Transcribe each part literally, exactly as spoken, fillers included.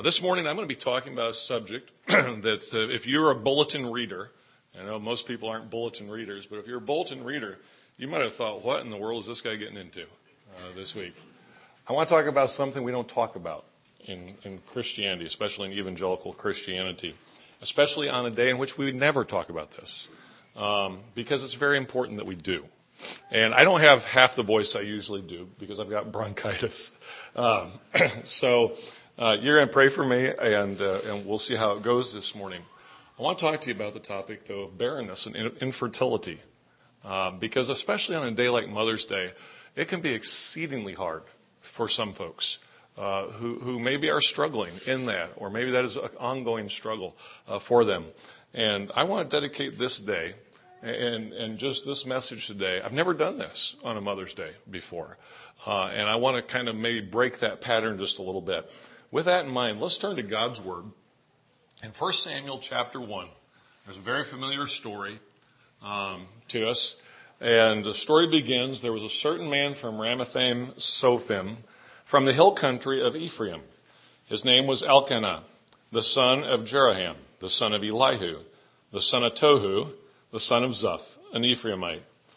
this morning I'm going to be talking about a subject that uh, if you're a bulletin reader, I know most people aren't bulletin readers, but if you're a bulletin reader, you might have thought, what in the world is this guy getting into uh, this week? I want to talk about something we don't talk about in, in Christianity, especially in evangelical Christianity, especially on a day in which we would never talk about this, um, because it's very important that we do. And I don't have half the voice I usually do because I've got bronchitis. Um, so uh, you're going to pray for me, and, uh, and we'll see how it goes this morning. I want to talk to you about the topic, though, of barrenness and infertility, uh, because especially on a day like Mother's Day, it can be exceedingly hard for some folks uh, who, who maybe are struggling in that, or maybe that is an ongoing struggle uh, for them. And I want to dedicate this day and, and just this message today. I've never done this on a Mother's Day before, uh, and I want to kind of maybe break that pattern just a little bit. With that in mind, let's turn to God's Word. In First Samuel chapter one, there's a very familiar story um, to us. And the story begins, there was a certain man from Ramathaim Sophim, from the hill country of Ephraim. His name was Elkanah, the son of Jeroham, the son of Elihu, the son of Tohu, the son of Zuph, an Ephraimite.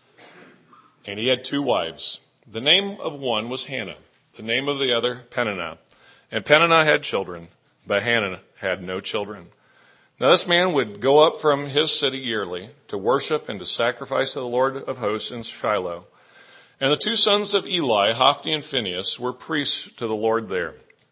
And he had two wives. The name of one was Hannah, the name of the other Peninnah. And Peninnah had children, but Hannah had no children. Now this man would go up from his city yearly to worship and to sacrifice to the Lord of hosts in Shiloh. And the two sons of Eli, Hophni and Phinehas, were priests to the Lord there.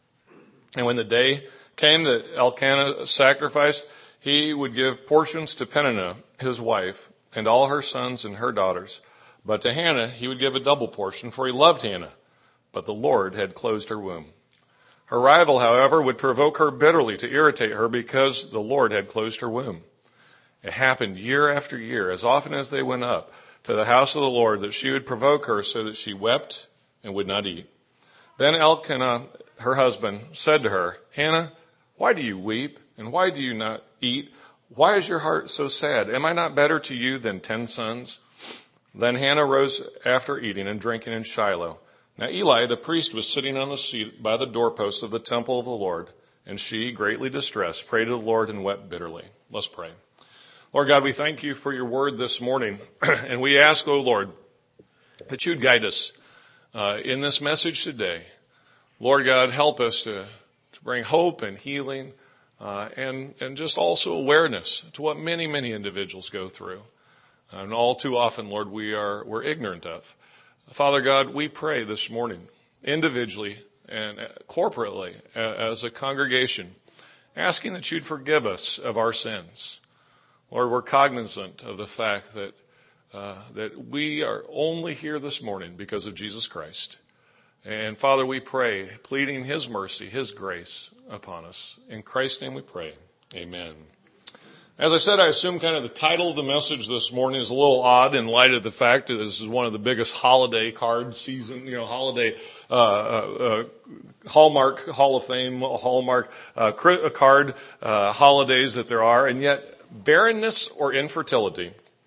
And when the day came that Elkanah sacrificed, he would give portions to Peninnah, his wife, and all her sons and her daughters. But to Hannah he would give a double portion, for he loved Hannah. But the Lord had closed her womb. Her rival, however, would provoke her bitterly to irritate her because the Lord had closed her womb. It happened year after year, as often as they went up to the house of the Lord, that she would provoke her so that she wept and would not eat. Then Elkanah, her husband, said to her, Hannah, why do you weep, and why do you not eat? Why is your heart so sad? Am I not better to you than ten sons? Then Hannah rose after eating and drinking in Shiloh. Now Eli, the priest, was sitting on the seat by the doorpost of the temple of the Lord, and she, greatly distressed, prayed to the Lord and wept bitterly. Let's pray. Lord God, we thank you for your word this morning, and we ask, O Lord, that you'd guide us uh, in this message today. Lord God, help us to, to bring hope and healing uh, and, and just also awareness to what many, many individuals go through. And all too often, Lord, we are, we're ignorant of. Father God, we pray this morning, individually and corporately as a congregation, asking that you'd forgive us of our sins. Lord, we're cognizant of the fact that uh, that we are only here this morning because of Jesus Christ. And Father, we pray, pleading his mercy, his grace upon us. In Christ's name we pray. Amen. As I said, I assume kind of the title of the message this morning is a little odd in light of the fact that this is one of the biggest holiday card season, you know, holiday uh, uh, Hallmark Hall of Fame, Hallmark uh, card uh, holidays that there are. And yet barrenness or infertility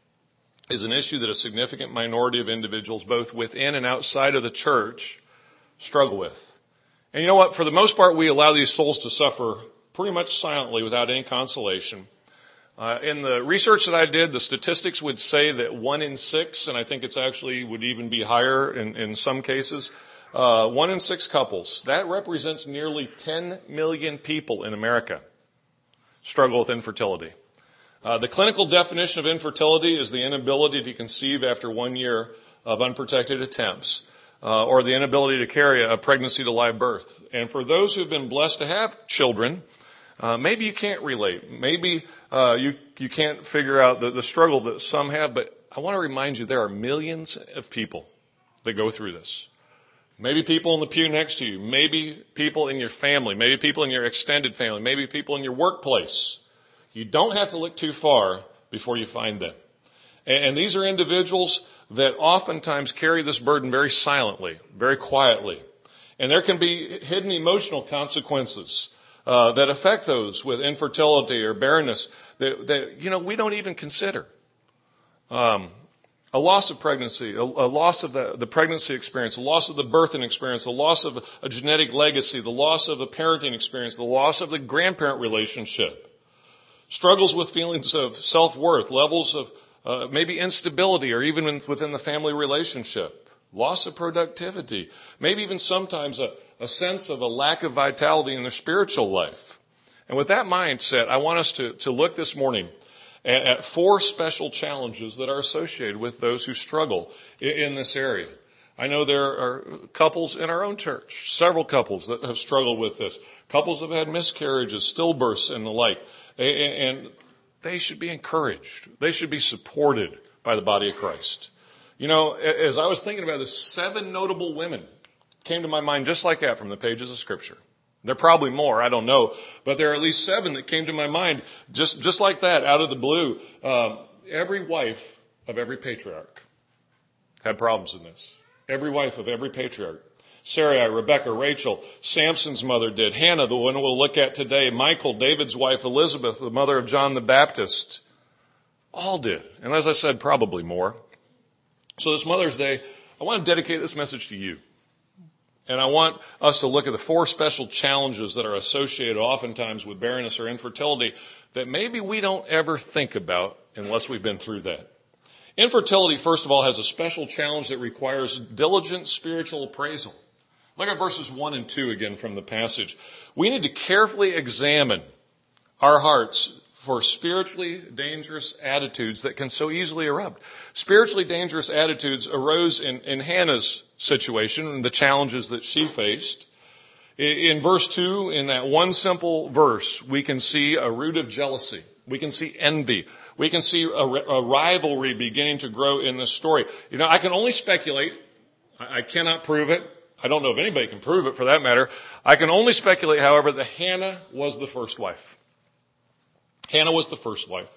is an issue that a significant minority of individuals, both within and outside of the church, struggle with. And you know what? For the most part, we allow these souls to suffer pretty much silently without any consolation. Uh, in the research that I did, the statistics would say that one in six, and I think it's actually would even be higher in, in some cases, uh, one in six couples, that represents nearly ten million people in America struggle with infertility. Uh, the clinical definition of infertility is the inability to conceive after one year of unprotected attempts, uh, or the inability to carry a pregnancy to live birth. And for those who've been blessed to have children, Uh, maybe you can't relate. Maybe uh, you you can't figure out the, the struggle that some have, but I want to remind you there are millions of people that go through this. Maybe people in the pew next to you. Maybe people in your family. Maybe people in your extended family. Maybe people in your workplace. You don't have to look too far before you find them. And, and these are individuals that oftentimes carry this burden very silently, very quietly. And there can be hidden emotional consequences Uh, that affect those with infertility or barrenness that, that, you know, we don't even consider. Um, A loss of pregnancy, a, a loss of the, the pregnancy experience, a loss of the birthing experience, the loss of a, a genetic legacy, the loss of a parenting experience, the loss of the grandparent relationship. Struggles with feelings of self-worth, levels of uh, maybe instability or even in, within the family relationship. Loss of productivity, maybe even sometimes a, a sense of a lack of vitality in their spiritual life. And with that mindset, I want us to, to look this morning at, at four special challenges that are associated with those who struggle in, in this area. I know there are couples in our own church, several couples that have struggled with this. Couples have had miscarriages, stillbirths, and the like. And, and they should be encouraged. They should be supported by the body of Christ. You know, as I was thinking about this, seven notable women came to my mind just like that from the pages of Scripture. There are probably more, I don't know, but there are at least seven that came to my mind just, just like that, out of the blue. Um, every wife of every patriarch had problems in this. Every wife of every patriarch. Sarai, Rebecca, Rachel, Samson's mother did. Hannah, the one we'll look at today. Michael, David's wife. Elizabeth, the mother of John the Baptist. All did. And as I said, probably more. So this Mother's Day, I want to dedicate this message to you. And I want us to look at the four special challenges that are associated oftentimes with barrenness or infertility that maybe we don't ever think about unless we've been through that. Infertility, first of all, has a special challenge that requires diligent spiritual appraisal. Look at verses one and two again from the passage. We need to carefully examine our hearts for spiritually dangerous attitudes that can so easily erupt. Spiritually dangerous attitudes arose in, in Hannah's situation and the challenges that she faced. In, in verse two, in that one simple verse, we can see a root of jealousy. We can see envy. We can see a, a rivalry beginning to grow in this story. You know, I can only speculate. I, I cannot prove it. I don't know if anybody can prove it for that matter. I can only speculate, however, that Hannah was the first wife. Hannah was the first wife.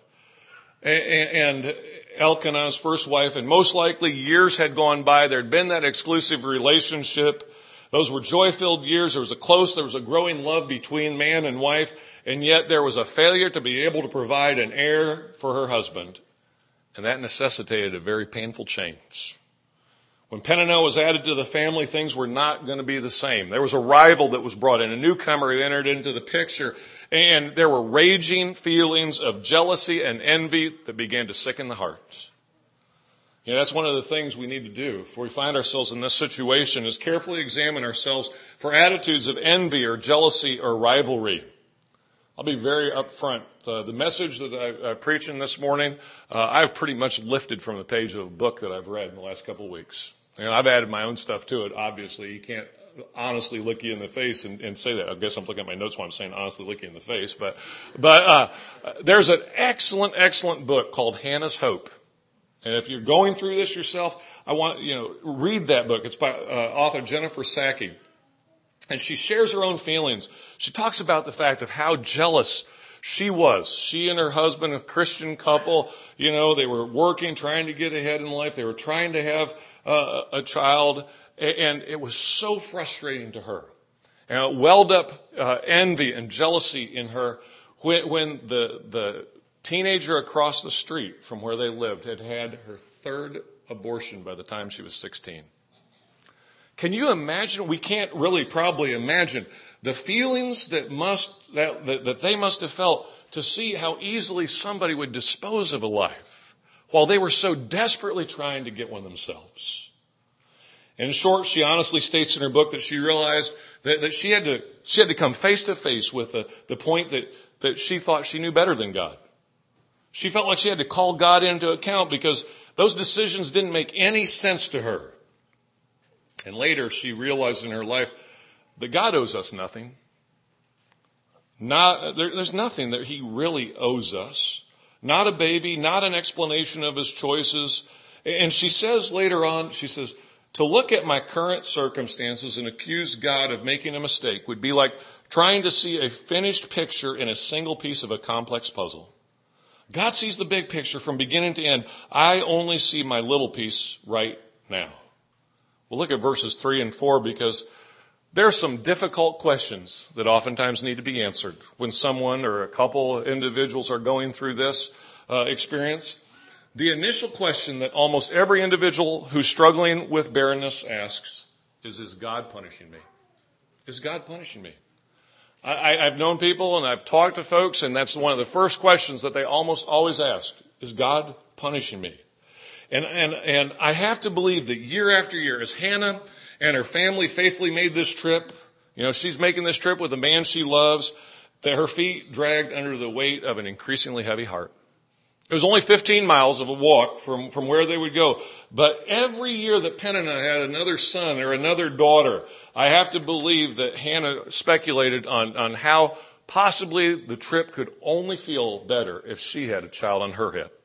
And Elkanah's first wife, and most likely years had gone by. There had been that exclusive relationship. Those were joy-filled years. There was a close, there was a growing love between man and wife, and yet there was a failure to be able to provide an heir for her husband. And that necessitated a very painful change. When Peninnah was added to the family, things were not going to be the same. There was a rival that was brought in. A newcomer had entered into the picture. And there were raging feelings of jealousy and envy that began to sicken the heart. You know, that's one of the things we need to do if we find ourselves in this situation is carefully examine ourselves for attitudes of envy or jealousy or rivalry. I'll be very upfront. Uh, the message that I, I'm preaching this morning, uh, I've pretty much lifted from the page of a book that I've read in the last couple of weeks. You know, I've added my own stuff to it, obviously. You can't honestly look you in the face and, and say that. I guess I'm looking at my notes while I'm saying honestly look you in the face. But, but uh, there's an excellent, excellent book called Hannah's Hope. And if you're going through this yourself, I want, you know, read that book. It's by uh, author Jennifer Sacchi. And she shares her own feelings. She talks about the fact of how jealous she was. She and her husband, a Christian couple, you know, they were working, trying to get ahead in life. They were trying to have uh, a child. And it was so frustrating to her. And it welled up uh, envy and jealousy in her when, when the, the teenager across the street from where they lived had had her third abortion by the time she was sixteen. Can you imagine? We can't really probably imagine the feelings that must that, that, that they must have felt to see how easily somebody would dispose of a life while they were so desperately trying to get one themselves. In short, she honestly states in her book that she realized that, that she had to she had to come face to face with the, the point that, that she thought she knew better than God. She felt like she had to call God into account because those decisions didn't make any sense to her. And later she realized in her life that God owes us nothing. Not, there, there's nothing that he really owes us. Not a baby, not an explanation of his choices. And she says later on, she says, to look at my current circumstances and accuse God of making a mistake would be like trying to see a finished picture in a single piece of a complex puzzle. God sees the big picture from beginning to end. I only see my little piece right now. We'll look at verses three and four because there are some difficult questions that oftentimes need to be answered when someone or a couple individuals are going through this uh, experience. The initial question that almost every individual who's struggling with barrenness asks is, is God punishing me? Is God punishing me? I, I, I've known people and I've talked to folks, and that's one of the first questions that they almost always ask. Is God punishing me? And, and, and I have to believe that year after year, as Hannah and her family faithfully made this trip, you know, she's making this trip with a man she loves, that her feet dragged under the weight of an increasingly heavy heart. It was only fifteen miles of a walk from, from where they would go. But every year that Peninnah had another son or another daughter, I have to believe that Hannah speculated on, on how possibly the trip could only feel better if she had a child on her hip.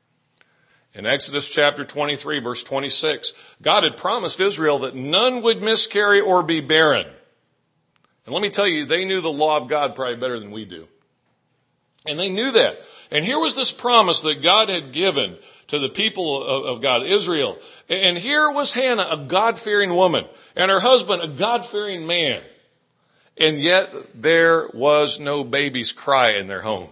In Exodus chapter twenty-three, verse twenty-six, God had promised Israel that none would miscarry or be barren. And let me tell you, they knew the law of God probably better than we do. And they knew that. And here was this promise that God had given to the people of, of God, Israel. And here was Hannah, a God-fearing woman, and her husband, a God-fearing man. And yet there was no baby's cry in their home.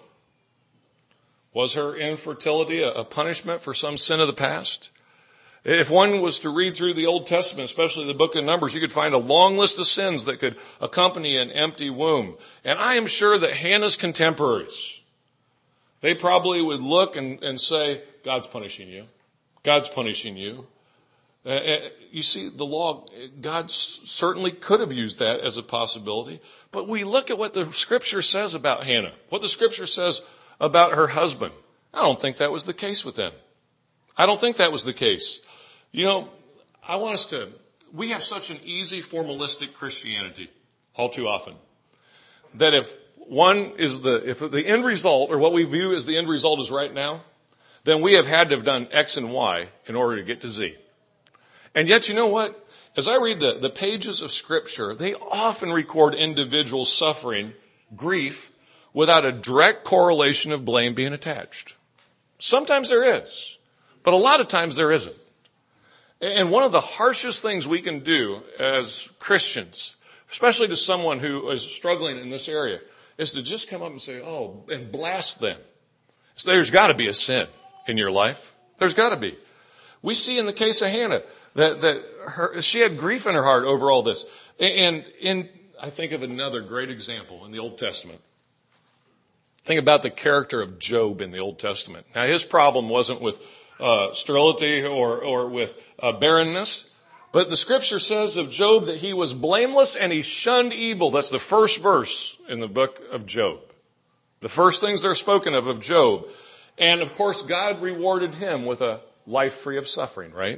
Was her infertility a, a punishment for some sin of the past? If one was to read through the Old Testament, especially the book of Numbers, you could find a long list of sins that could accompany an empty womb. And I am sure that Hannah's contemporaries, they probably would look and, and say, God's punishing you. God's punishing you. Uh, you see, the law, God certainly could have used that as a possibility. But we look at what the Scripture says about Hannah, what the Scripture says about her husband. I don't think that was the case with them. I don't think that was the case. You know, I want us to, we have such an easy formalistic Christianity all too often that if one is the, if the end result or what we view as the end result is right now, then we have had to have done X and Y in order to get to Z. And yet, you know what? As I read the, the pages of Scripture, they often record individuals suffering grief without a direct correlation of blame being attached. Sometimes there is, but a lot of times there isn't. And one of the harshest things we can do as Christians, especially to someone who is struggling in this area, is to just come up and say, oh, and blast them. So there's got to be a sin in your life. There's got to be. We see in the case of Hannah that, that her, she had grief in her heart over all this. And in, I think of another great example in the Old Testament. Think about the character of Job in the Old Testament. Now, his problem wasn't with uh, sterility or, or with uh, barrenness. But the Scripture says of Job that he was blameless and he shunned evil. That's the first verse in the book of Job. The first things that are spoken of of Job. And, of course, God rewarded him with a life free of suffering, right?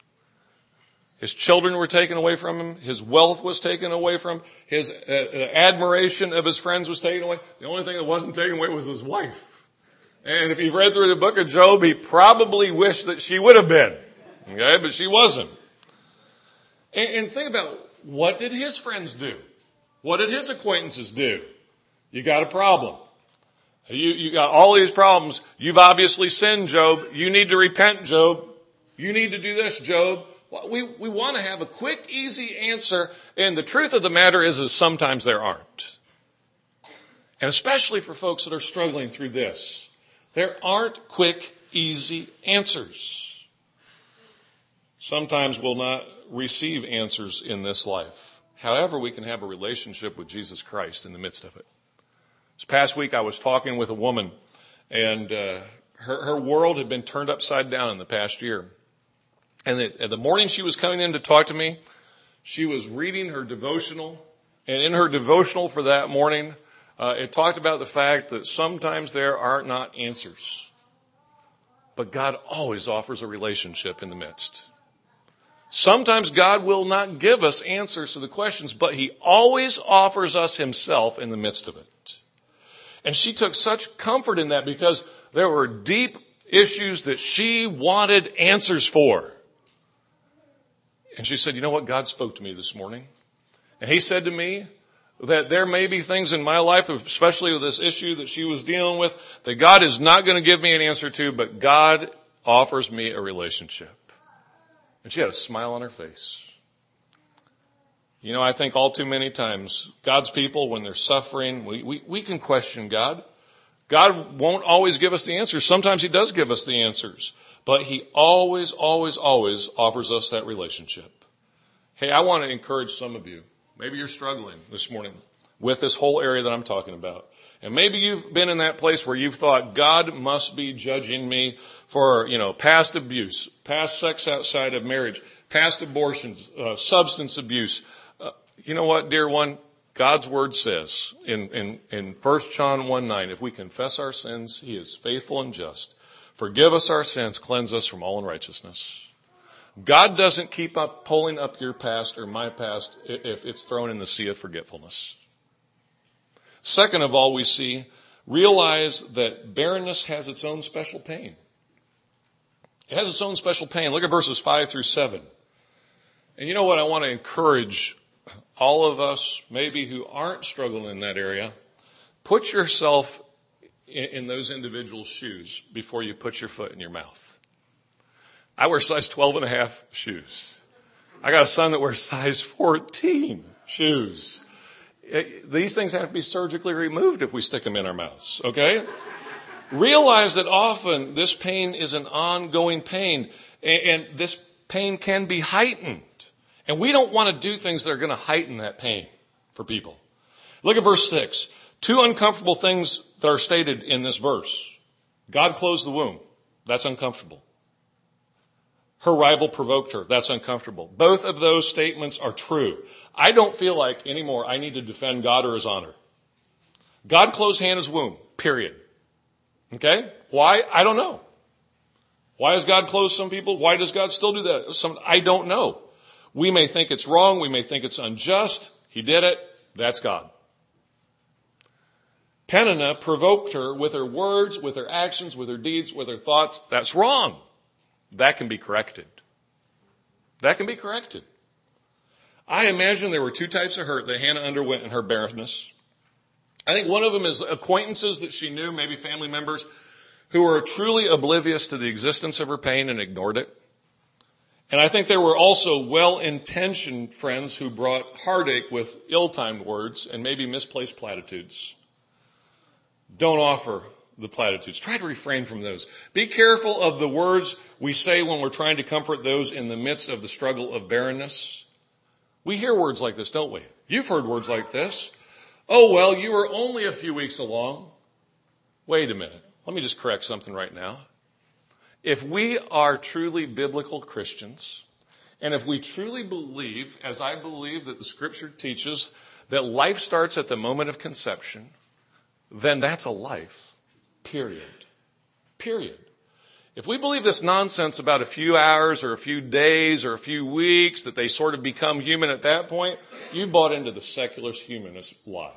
His children were taken away from him. His wealth was taken away from him. His uh, admiration of his friends was taken away. The only thing that wasn't taken away was his wife. And if you've read through the book of Job, he probably wished that she would have been. Okay, but she wasn't. And, and think about, what did his friends do? What did his acquaintances do? You got a problem. You, you got all these problems. You've obviously sinned, Job. You need to repent, Job. You need to do this, Job. We, we want to have a quick, easy answer. And the truth of the matter is, is sometimes there aren't. And especially for folks that are struggling through this, there aren't quick, easy answers. Sometimes we'll not receive answers in this life. However, we can have a relationship with Jesus Christ in the midst of it. This past week, I was talking with a woman, and uh, her, her world had been turned upside down in the past year. And the, the morning she was coming in to talk to me, she was reading her devotional. And in her devotional for that morning, uh, it talked about the fact that sometimes there are not answers. But God always offers a relationship in the midst. Sometimes God will not give us answers to the questions, but he always offers us himself in the midst of it. And she took such comfort in that because there were deep issues that she wanted answers for. And she said, you know what? God spoke to me this morning. And he said to me that there may be things in my life, especially with this issue that she was dealing with, that God is not going to give me an answer to, but God offers me a relationship. And she had a smile on her face. You know, I think all too many times, God's people, when they're suffering, we, we, we can question God. God won't always give us the answers. Sometimes he does give us the answers. But he always, always, always offers us that relationship. Hey, I want to encourage some of you. Maybe you're struggling this morning with this whole area that I'm talking about. And maybe you've been in that place where you've thought, God must be judging me for, you know, past abuse, past sex outside of marriage, past abortions, uh, substance abuse. Uh, you know what, dear one? God's word says in, in, in First John one nine, if we confess our sins, he is faithful and just. Forgive us our sins, cleanse us from all unrighteousness. God doesn't keep up pulling up your past or my past if it's thrown in the sea of forgetfulness. Second of all, we see, realize that barrenness has its own special pain. It has its own special pain. Look at verses five through seven. And you know what? I want to encourage all of us, maybe who aren't struggling in that area, put yourself in, in those individuals' shoes before you put your foot in your mouth. I wear size twelve and a half shoes. I got a son that wears size fourteen shoes. It, these things have to be surgically removed if we stick them in our mouths, okay? Realize that often this pain is an ongoing pain, and, and this pain can be heightened. And we don't want to do things that are going to heighten that pain for people. Look at verse six. Two uncomfortable things that are stated in this verse. God closed the womb. That's uncomfortable. Her rival provoked her. That's uncomfortable. Both of those statements are true. I don't feel like anymore I need to defend God or his honor. God closed Hannah's womb, period. Okay? Why? I don't know. Why has God closed some people? Why does God still do that? Some, I don't know. We may think it's wrong. We may think it's unjust. He did it. That's God. Peninnah provoked her with her words, with her actions, with her deeds, with her thoughts. That's wrong. That can be corrected. That can be corrected. I imagine there were two types of hurt that Hannah underwent in her barrenness. I think one of them is acquaintances that she knew, maybe family members, who were truly oblivious to the existence of her pain and ignored it. And I think there were also well-intentioned friends who brought heartache with ill-timed words and maybe misplaced platitudes. Don't offer the platitudes. Try to refrain from those. Be careful of the words we say when we're trying to comfort those in the midst of the struggle of barrenness. We hear words like this, don't we? You've heard words like this. Oh, well, you were only a few weeks along. Wait a minute. Let me just correct something right now. If we are truly biblical Christians, and if we truly believe, as I believe that the scripture teaches, that life starts at the moment of conception, then that's a life. Period. Period. If we believe this nonsense about a few hours or a few days or a few weeks, that they sort of become human at that point, you've bought into the secular humanist lie.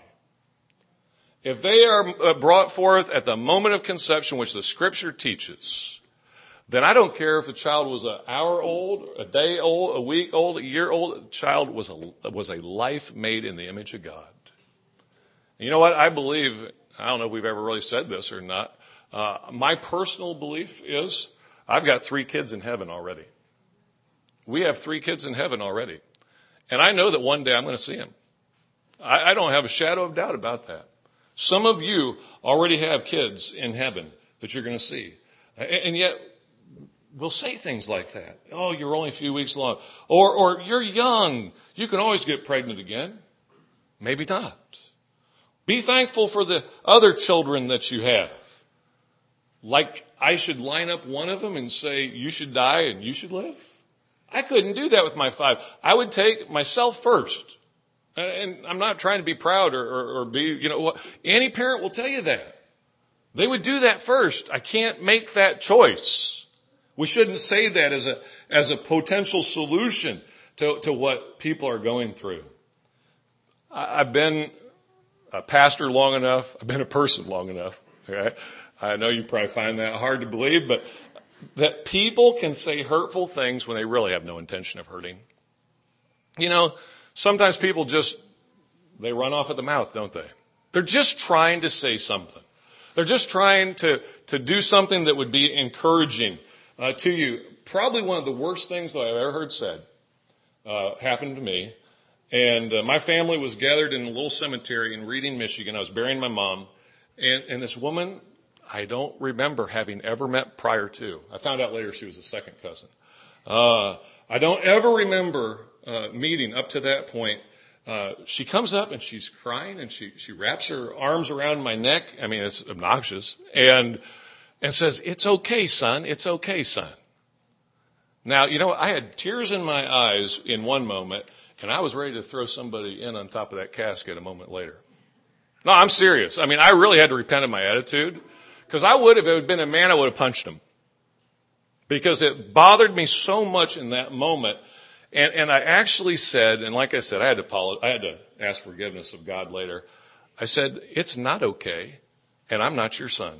If they are brought forth at the moment of conception, which the scripture teaches, then I don't care if the child was an hour old, a day old, a week old, a year old. The child was a, was a life made in the image of God. And you know what? I believe, I don't know if we've ever really said this or not. Uh, my personal belief is I've got three kids in heaven already. We have three kids in heaven already. And I know that one day I'm going to see them. I, I don't have a shadow of doubt about that. Some of you already have kids in heaven that you're going to see. And, and yet, we'll say things like that. Oh, you're only a few weeks along. Or, or you're young. You can always get pregnant again. Maybe not. Be thankful for the other children that you have. Like I should line up one of them and say, you should die and you should live? I couldn't do that with my five. I would take myself first. And I'm not trying to be proud or, or, or be, you know, what any parent will tell you that. They would do that first. I can't make that choice. We shouldn't say that as a, as a potential solution to, to what people are going through. I, I've been a pastor long enough. I've been a person long enough. Okay? I know you probably find that hard to believe, but that people can say hurtful things when they really have no intention of hurting. You know, sometimes people just, they run off at the mouth, don't they? They're just trying to say something. They're just trying to, to do something that would be encouraging uh, to you. Probably one of the worst things that I've ever heard said uh, happened to me. And uh, my family was gathered in a little cemetery in Reading, Michigan. I was burying my mom. And, and this woman, I don't remember having ever met prior to. I found out later she was a second cousin. Uh, I don't ever remember uh, meeting up to that point. Uh, she comes up and she's crying and she, she wraps her arms around my neck. I mean, it's obnoxious. And, and says, "It's okay, son. It's okay, son." Now, you know, I had tears in my eyes in one moment, and I was ready to throw somebody in on top of that casket a moment later. No, I'm serious. I mean, I really had to repent of my attitude, because I would, if it had been a man, I would have punched him. Because it bothered me so much in that moment. And, and I actually said, and like I said, I had to apologize, I had to ask forgiveness of God later. I said, "It's not okay, and I'm not your son."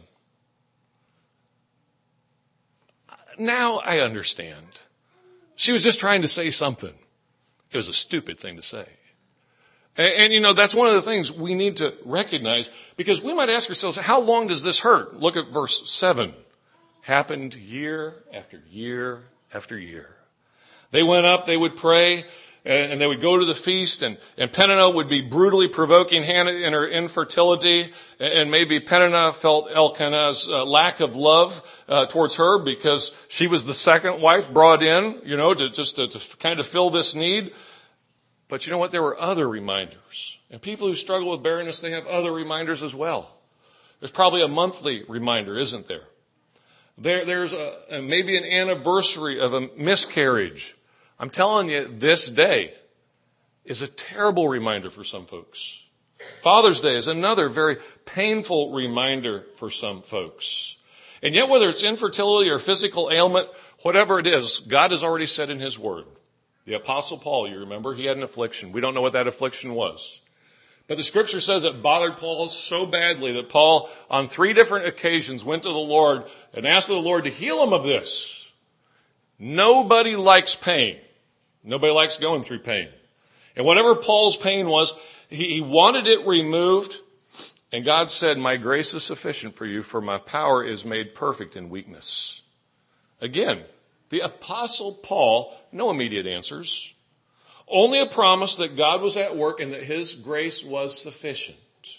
Now I understand. She was just trying to say something. It was a stupid thing to say. And, and, you know, that's one of the things we need to recognize, because we might ask ourselves, how long does this hurt? Look at verse seven. Happened year after year after year. They went up, they would pray, and they would go to the feast, and, and Peninnah would be brutally provoking Hannah in her infertility, and maybe Peninnah felt Elkanah's uh, lack of love uh, towards her because she was the second wife brought in, you know, to just to, to kind of fill this need. But you know what? There were other reminders. And people who struggle with barrenness, they have other reminders as well. There's probably a monthly reminder, isn't there? There, there's a, a, maybe an anniversary of a miscarriage. I'm telling you, this day is a terrible reminder for some folks. Father's Day is another very painful reminder for some folks. And yet, whether it's infertility or physical ailment, whatever it is, God has already said in His Word. The Apostle Paul, you remember, he had an affliction. We don't know what that affliction was. But the Scripture says it bothered Paul so badly that Paul, on three different occasions, went to the Lord and asked the Lord to heal him of this. Nobody likes pain. Nobody likes going through pain. And whatever Paul's pain was, he, he wanted it removed. And God said, "My grace is sufficient for you, for my power is made perfect in weakness." Again, the Apostle Paul, no immediate answers. Only a promise that God was at work and that His grace was sufficient.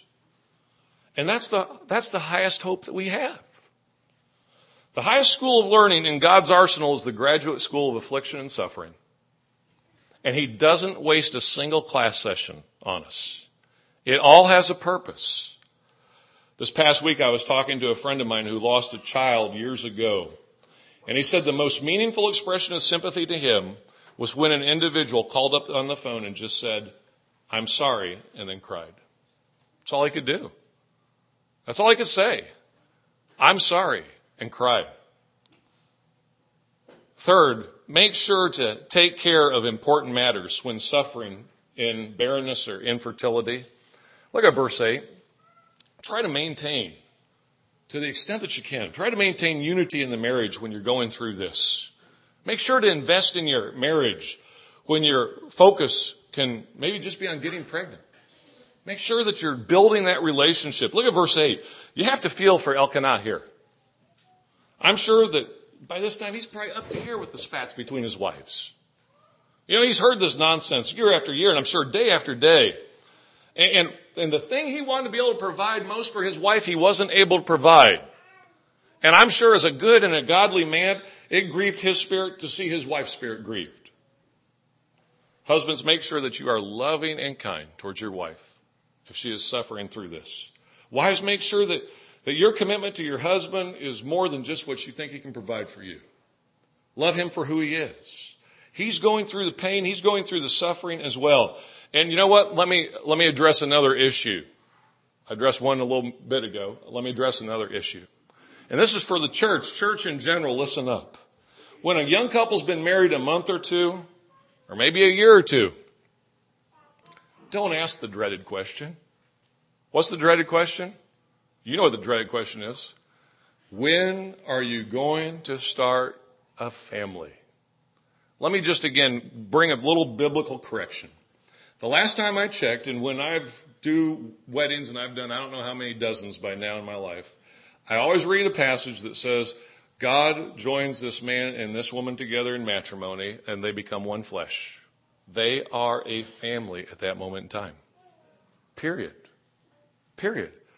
And that's the, that's the highest hope that we have. The highest school of learning in God's arsenal is the graduate school of affliction and suffering. And He doesn't waste a single class session on us. It all has a purpose. This past week I was talking to a friend of mine who lost a child years ago. And he said the most meaningful expression of sympathy to him was when an individual called up on the phone and just said, "I'm sorry," and then cried. That's all he could do. That's all he could say. "I'm sorry," and cried. Third, make sure to take care of important matters when suffering in barrenness or infertility. Look at verse eight. Try to maintain, to the extent that you can, try to maintain unity in the marriage when you're going through this. Make sure to invest in your marriage when your focus can maybe just be on getting pregnant. Make sure that you're building that relationship. Look at verse eight. You have to feel for Elkanah here. I'm sure that by this time he's probably up to here with the spats between his wives. You know, he's heard this nonsense year after year, and I'm sure day after day. And, and, and the thing he wanted to be able to provide most for his wife, he wasn't able to provide. And I'm sure as a good and a godly man, it grieved his spirit to see his wife's spirit grieved. Husbands, make sure that you are loving and kind towards your wife if she is suffering through this. Wives, make sure that, that your commitment to your husband is more than just what you think he can provide for you. Love him for who he is. He's going through the pain. He's going through the suffering as well. And you know what? Let me, let me address another issue. I addressed one a little bit ago. Let me address another issue. And this is for the church. Church in general, listen up. When a young couple's been married a month or two, or maybe a year or two, don't ask the dreaded question. What's the dreaded question? You know what the dreaded question is. When are you going to start a family? Let me just again bring a little biblical correction. The last time I checked, and when I've do weddings, and I've done I don't know how many dozens by now in my life, I always read a passage that says, God joins this man and this woman together in matrimony, and they become one flesh. They are a family at that moment in time. Period. Period.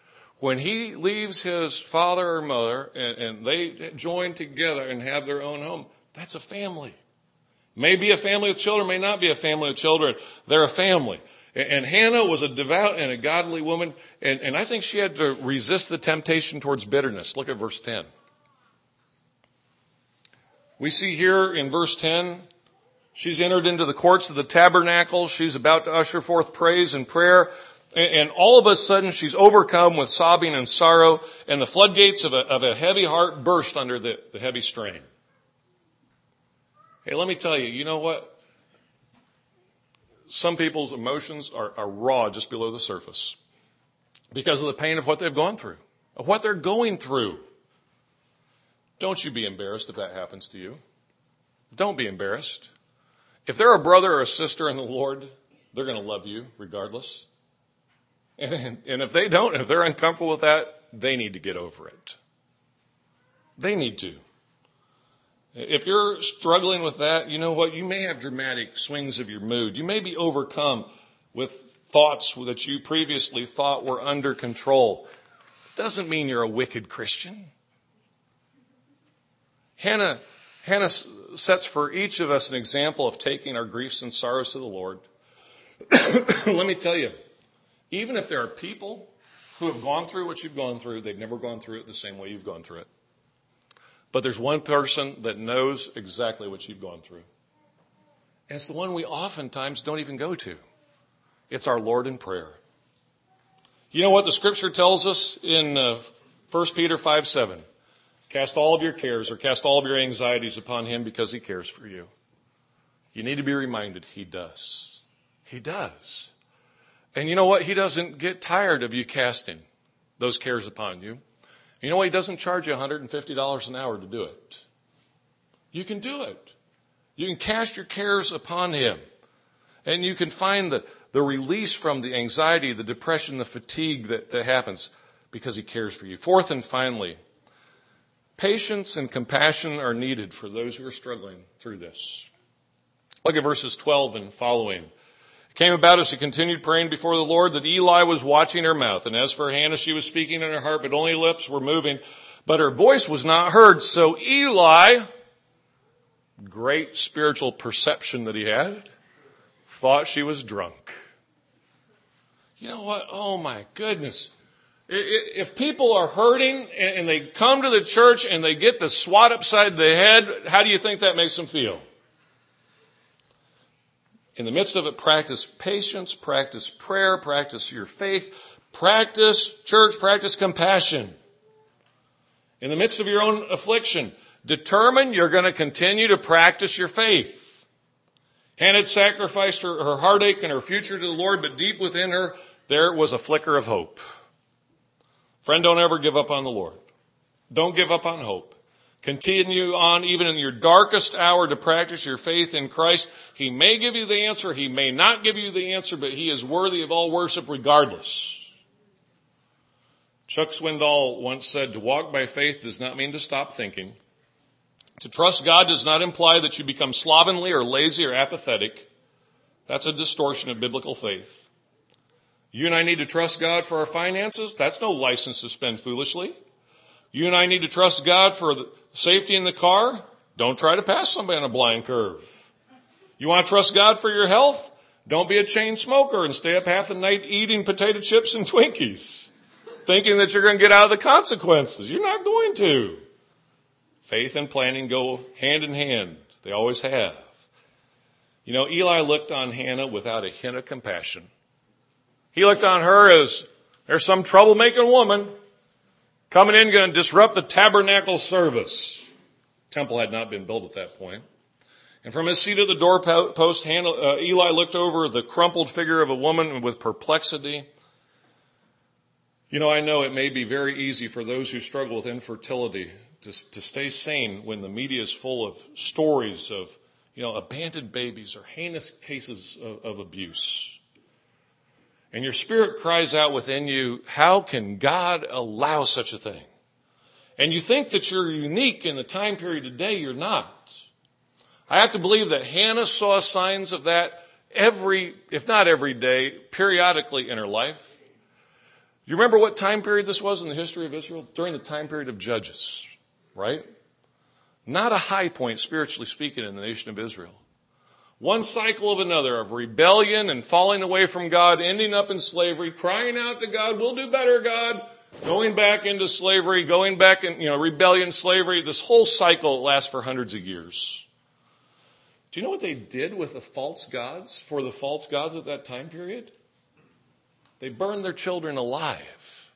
when he leaves his father or mother and, and they join together and have their own home, that's a family. May be a family of children, may not be a family of children. They're a family. And, and Hannah was a devout and a godly woman, and, and I think she had to resist the temptation towards bitterness. Look at verse ten. We see here in verse ten, she's entered into the courts of the tabernacle. She's about to usher forth praise and prayer. And all of a sudden, she's overcome with sobbing and sorrow, and the floodgates of a, of a heavy heart burst under the, the heavy strain. Hey, let me tell you, you know what? Some people's emotions are, are raw just below the surface because of the pain of what they've gone through, of what they're going through. Don't you be embarrassed if that happens to you. Don't be embarrassed. If they're a brother or a sister in the Lord, they're going to love you regardless. And, and if they don't, if they're uncomfortable with that, they need to get over it. They need to. If you're struggling with that, you know what? You may have dramatic swings of your mood. You may be overcome with thoughts that you previously thought were under control. Doesn't mean you're a wicked Christian. Hannah, Hannah sets for each of us an example of taking our griefs and sorrows to the Lord. Let me tell you, even if there are people who have gone through what you've gone through, they've never gone through it the same way you've gone through it. But there's one person that knows exactly what you've gone through. And it's the one we oftentimes don't even go to. It's our Lord in prayer. You know what the scripture tells us in uh, First Peter five seven? Cast all of your cares or cast all of your anxieties upon him because he cares for you. You need to be reminded he does. He does. And you know what? He doesn't get tired of you casting those cares upon you. You know what? He doesn't charge you one hundred fifty dollars an hour to do it. You can do it. You can cast your cares upon him. And you can find the, the release from the anxiety, the depression, the fatigue that, that happens because he cares for you. Fourth and finally, patience and compassion are needed for those who are struggling through this. Look at verses twelve and following. It came about as she continued praying before the Lord that Eli was watching her mouth. And as for Hannah, she was speaking in her heart, but only lips were moving. But her voice was not heard. So Eli, great spiritual perception that he had, thought she was drunk. You know what? Oh my goodness. If people are hurting and they come to the church and they get the swat upside the head, how do you think that makes them feel? In the midst of it, practice patience, practice prayer, practice your faith, practice church, practice compassion. In the midst of your own affliction, determine you're going to continue to practice your faith. Hannah had sacrificed her, her heartache and her future to the Lord, but deep within her, there was a flicker of hope. Friend, don't ever give up on the Lord. Don't give up on hope. Continue on even in your darkest hour to practice your faith in Christ. He may give you the answer. He may not give you the answer, but he is worthy of all worship regardless. Chuck Swindoll once said, to walk by faith does not mean to stop thinking. To trust God does not imply that you become slovenly or lazy or apathetic. That's a distortion of biblical faith. You and I need to trust God for our finances. That's no license to spend foolishly. You and I need to trust God for the safety in the car. Don't try to pass somebody on a blind curve. You want to trust God for your health? Don't be a chain smoker and stay up half the night eating potato chips and Twinkies, thinking that you're going to get out of the consequences. You're not going to. Faith and planning go hand in hand. They always have. You know, Eli looked on Hannah without a hint of compassion. He looked on her as there's some troublemaking woman coming in, going to disrupt the tabernacle service. Temple had not been built at that point. And from his seat at the doorpost, Hannah, uh, Eli looked over the crumpled figure of a woman with perplexity. You know, I know it may be very easy for those who struggle with infertility to, to stay sane when the media is full of stories of, you know, abandoned babies or heinous cases of, of abuse. And your spirit cries out within you, how can God allow such a thing? And you think that you're unique in the time period today. You're not. I have to believe that Hannah saw signs of that every, if not every day, periodically in her life. You remember what time period this was in the history of Israel? During the time period of Judges, right? Not a high point, spiritually speaking, in the nation of Israel. One cycle of another of rebellion and falling away from God, ending up in slavery, crying out to God, we'll do better, God. Going back into slavery, going back in, you know, rebellion, slavery. This whole cycle lasts for hundreds of years. Do you know what they did with the false gods, for the false gods at that time period? They burned their children alive.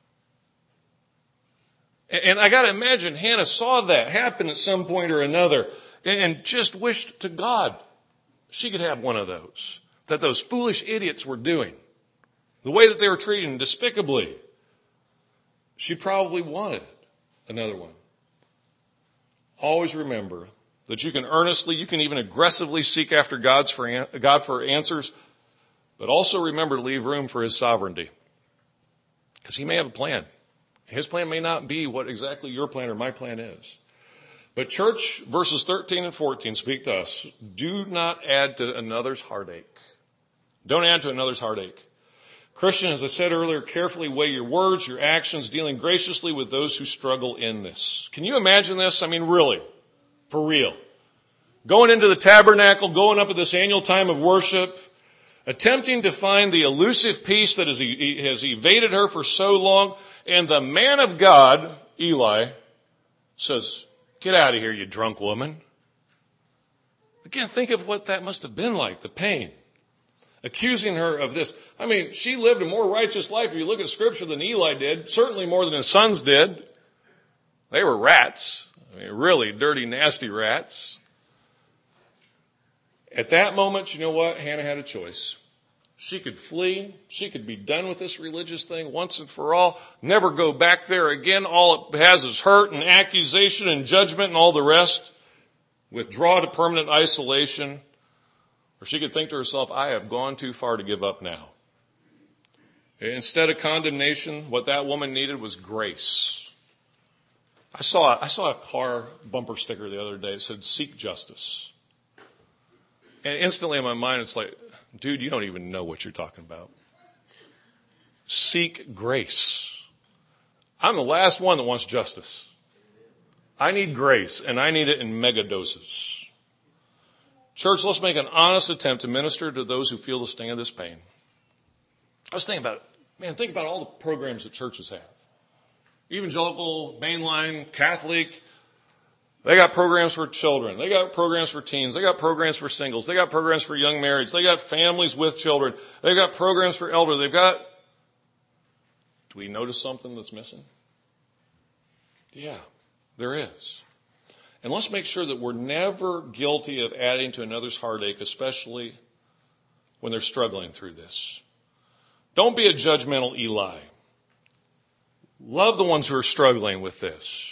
And I got to imagine Hannah saw that happen at some point or another and just wished to God she could have one of those that those foolish idiots were doing. The way that they were treating them despicably. She probably wanted another one. Always remember that you can earnestly, you can even aggressively seek after God's for, God for answers, but also remember to leave room for His sovereignty. Because He may have a plan. His plan may not be what exactly your plan or my plan is. But church, verses thirteen and fourteen speak to us. Do not add to another's heartache. Don't add to another's heartache. Christian, as I said earlier, carefully weigh your words, your actions, dealing graciously with those who struggle in this. Can you imagine this? I mean, really, for real. Going into the tabernacle, going up at this annual time of worship, attempting to find the elusive peace that has evaded her for so long, and the man of God, Eli, says, get out of here, you drunk woman. Again, think of what that must have been like, the pain. Accusing her of this. I mean, she lived a more righteous life, if you look at Scripture, than Eli did. Certainly more than his sons did. They were rats. I mean, really dirty, nasty rats. At that moment, you know what? Hannah had a choice. She could flee. She could be done with this religious thing once and for all. Never go back there again. All it has is hurt and accusation and judgment and all the rest. Withdraw to permanent isolation. Or she could think to herself, I have gone too far to give up now. Instead of condemnation, what that woman needed was grace. I saw, I saw a car bumper sticker the other day. It said, seek justice. And instantly in my mind, it's like, dude, you don't even know what you're talking about. Seek grace. I'm the last one that wants justice. I need grace, and I need it in mega doses. Church, let's make an honest attempt to minister to those who feel the sting of this pain. I was thinking about it. Man, think about all the programs that churches have. Evangelical, mainline, Catholic. They got programs for children. They got programs for teens. They got programs for singles. They got programs for young marrieds. They got families with children. They've got programs for elder. They've got... Do we notice something that's missing? Yeah, there is. And let's make sure that we're never guilty of adding to another's heartache, especially when they're struggling through this. Don't be a judgmental Eli. Love the ones who are struggling with this.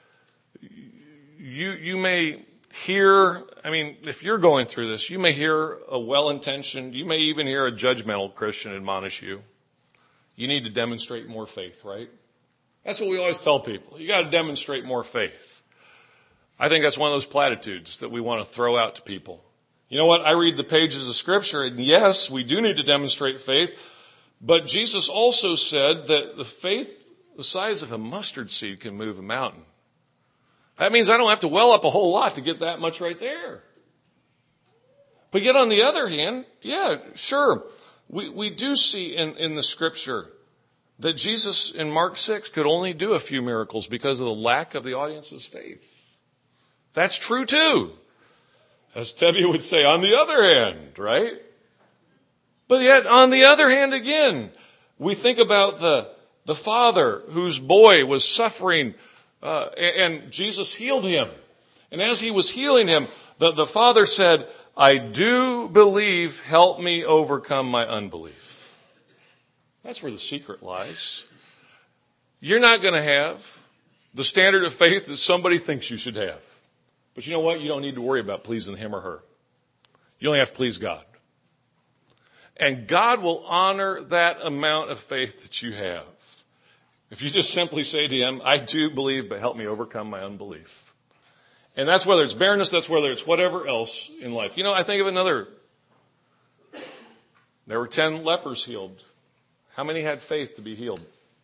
You, you may hear, I mean, if you're going through this, you may hear a well-intentioned, you may even hear a judgmental Christian admonish you. You need to demonstrate more faith, right? That's what we always tell people. You got to demonstrate more faith. I think that's one of those platitudes that we want to throw out to people. You know what? I read the pages of Scripture, and yes, we do need to demonstrate faith, but Jesus also said that the faith the size of a mustard seed can move a mountain. That means I don't have to well up a whole lot to get that much right there. But yet on the other hand, yeah, sure, we, we do see in, in the Scripture that Jesus in Mark six could only do a few miracles because of the lack of the audience's faith. That's true too. As Tevye would say, on the other hand, right? But yet, on the other hand again, we think about the, the father whose boy was suffering, uh, and Jesus healed him. And as he was healing him, the, the father said, I do believe, help me overcome my unbelief. That's where the secret lies. You're not going to have the standard of faith that somebody thinks you should have. But you know what? You don't need to worry about pleasing him or her. You only have to please God. And God will honor that amount of faith that you have. If you just simply say to him, I do believe, but help me overcome my unbelief. And that's whether it's barrenness, that's whether it's whatever else in life. You know, I think of another. There were ten lepers healed. How many had faith to be healed?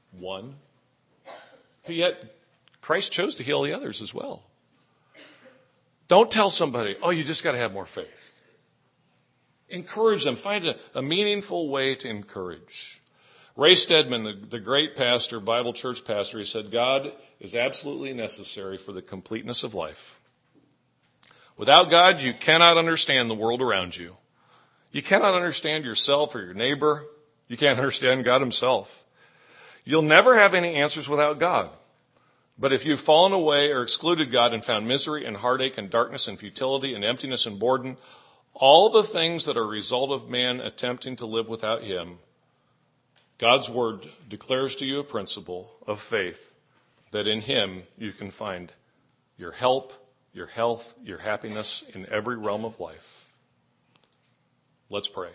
one. But yet, Christ chose to heal the others as well. Don't tell somebody, oh, you just got to have more faith. Encourage them. Find a, a meaningful way to encourage. Ray Stedman, the, the great pastor, Bible church pastor, he said, God is absolutely necessary for the completeness of life. Without God, you cannot understand the world around you. You cannot understand yourself or your neighbor. You can't understand God himself. You'll never have any answers without God. But if you've fallen away or excluded God and found misery and heartache and darkness and futility and emptiness and boredom, all the things that are a result of man attempting to live without him, God's word declares to you a principle of faith that in him you can find your help, your health, your happiness in every realm of life. Let's pray.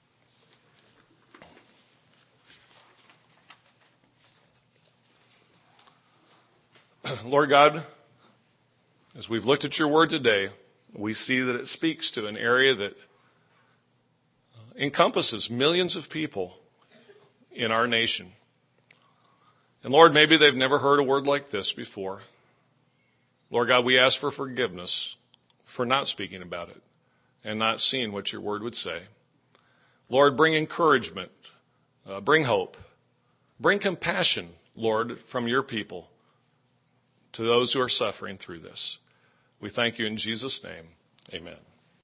Lord God, as we've looked at your word today, we see that it speaks to an area that encompasses millions of people in our nation. And Lord, maybe they've never heard a word like this before. Lord God, we ask for forgiveness for not speaking about it and not seeing what your word would say. Lord, bring encouragement, uh, bring hope, bring compassion, Lord, from your people to those who are suffering through this. We thank you in Jesus' name. Amen.